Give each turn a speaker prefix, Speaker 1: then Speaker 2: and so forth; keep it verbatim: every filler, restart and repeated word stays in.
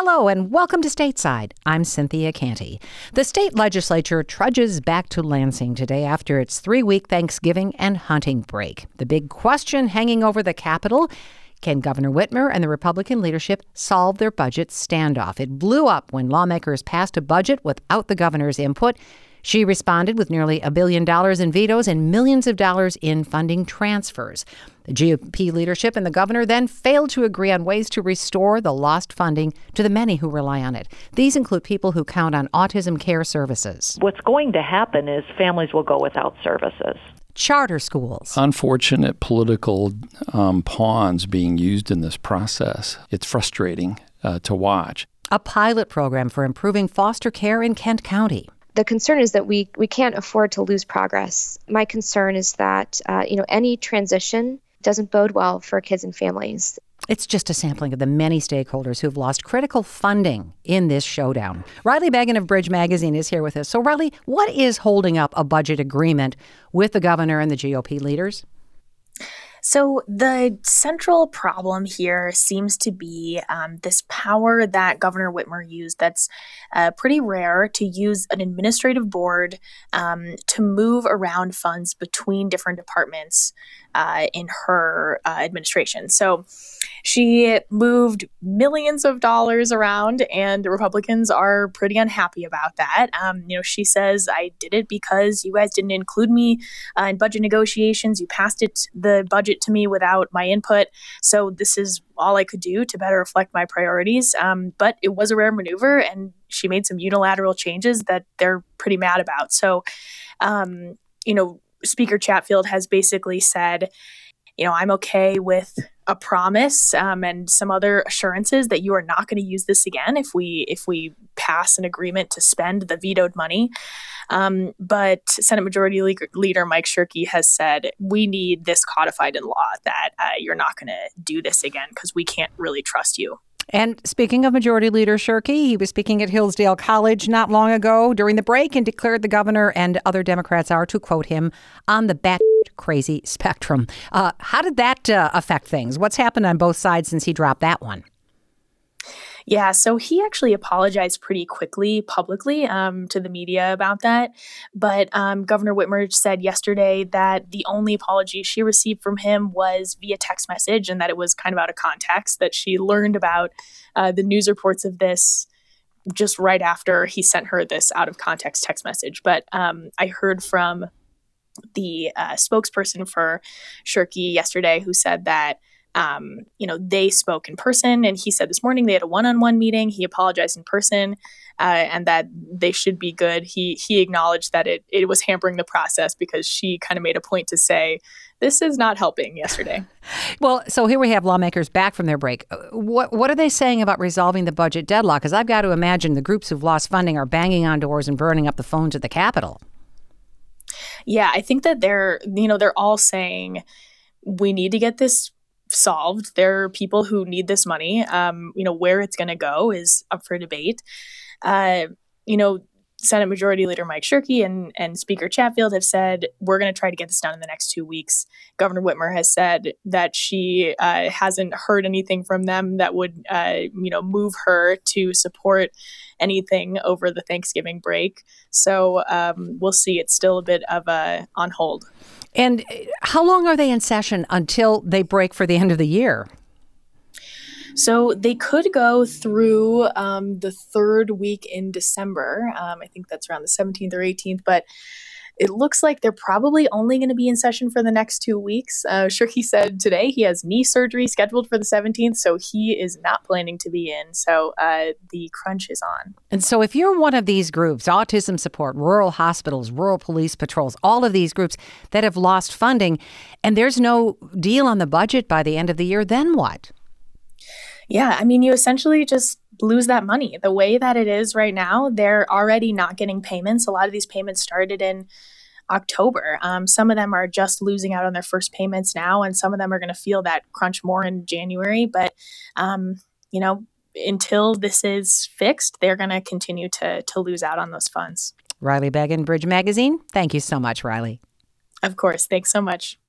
Speaker 1: Hello and welcome to Stateside. I'm Cynthia Canty. The state legislature trudges back to Lansing today after its three-week Thanksgiving and hunting break. The big question hanging over the Capitol: can Governor Whitmer and the Republican leadership solve their budget standoff? It blew up when lawmakers passed a budget without the governor's input. She responded with nearly a billion dollars in vetoes and millions of dollars in funding transfers. The G O P leadership and the governor then failed to agree on ways to restore the lost funding to the many who rely on it. These include people who count on autism care services.
Speaker 2: What's going to happen is families will go without services.
Speaker 1: Charter schools.
Speaker 3: Unfortunate political um, pawns being used in this process. It's frustrating uh, to watch.
Speaker 1: A pilot program for improving foster care in Kent County.
Speaker 4: The concern is that we, we can't afford to lose progress. My concern is that uh, you know any transition doesn't bode well for kids and families.
Speaker 1: It's just a sampling of the many stakeholders who've lost critical funding in this showdown. Riley Beggin of Bridge Magazine is here with us. So, Riley, what is holding up a budget agreement with the governor and the G O P leaders?
Speaker 5: So the central problem here seems to be um, this power that Governor Whitmer used that's uh, pretty rare, to use an administrative board um, to move around funds between different departments uh, in her uh, administration. So she moved millions of dollars around, and the Republicans are pretty unhappy about that. Um, you know, she says, I did it because you guys didn't include me uh, in budget negotiations. You passed it, the budget to me without my input. So this is all I could do to better reflect my priorities. Um, but it was a rare maneuver, and she made some unilateral changes that they're pretty mad about. So, um, you know, Speaker Chatfield has basically said, you know, I'm okay with a promise um, and some other assurances that you are not going to use this again if we if we pass an agreement to spend the vetoed money. Um, but Senate Majority Leader Mike Shirkey has said, we need this codified in law, that uh, you're not going to do this again because we can't really trust you.
Speaker 1: And speaking of Majority Leader Shirkey, he was speaking at Hillsdale College not long ago during the break and declared the governor and other Democrats are, to quote him, on the bat crazy spectrum. Uh, how did that uh, affect things? What's happened on both sides since he dropped that one?
Speaker 5: Yeah, so he actually apologized pretty quickly publicly um, to the media about that. But um, Governor Whitmer said yesterday that the only apology she received from him was via text message, and that it was kind of out of context, that she learned about uh, the news reports of this just right after he sent her this out of context text message. But um, I heard from the uh, spokesperson for Shirkey yesterday who said that Um, you know, they spoke in person, and he said this morning they had a one-on-one meeting. He apologized in person, uh, and that they should be good. He he acknowledged that it it was hampering the process because she kind of made a point to say, this is not helping yesterday.
Speaker 1: Well, so here we have lawmakers back from their break. What what are they saying about resolving the budget deadlock? Because I've got to imagine the groups who've lost funding are banging on doors and burning up the phones at the Capitol.
Speaker 5: Yeah, I think that they're, you know, they're all saying we need to get this solved. There are people who need this money. Um, you know, where it's going to go is up for debate. Uh, you know, Senate Majority Leader Mike Shirkey and, and Speaker Chatfield have said, we're going to try to get this done in the next two weeks. Governor Whitmer has said that she uh, hasn't heard anything from them that would, uh, you know, move her to support anything over the Thanksgiving break. So um, we'll see. It's still a bit of a on hold.
Speaker 1: And how long are they in session until they break for the end of the year?
Speaker 5: So they could go through um, the third week in December. Um, I think that's around the seventeenth or eighteenth, but it looks like they're probably only going to be in session for the next two weeks. Uh, Shirkey said today he has knee surgery scheduled for the seventeenth, so he is not planning to be in. So uh, the crunch is on.
Speaker 1: And so if you're one of these groups, autism support, rural hospitals, rural police patrols, all of these groups that have lost funding, and there's no deal on the budget by the end of the year, then what?
Speaker 5: Yeah, I mean, you essentially just lose that money. The way that it is right now, they're already not getting payments. A lot of these payments started in October. Um, some of them are just losing out on their first payments now, and some of them are going to feel that crunch more in January. But, um, you know, until this is fixed, they're going to continue to to lose out on those funds.
Speaker 1: Riley Beggin, Bridge Magazine. Thank you so much, Riley.
Speaker 5: Of course. Thanks so much.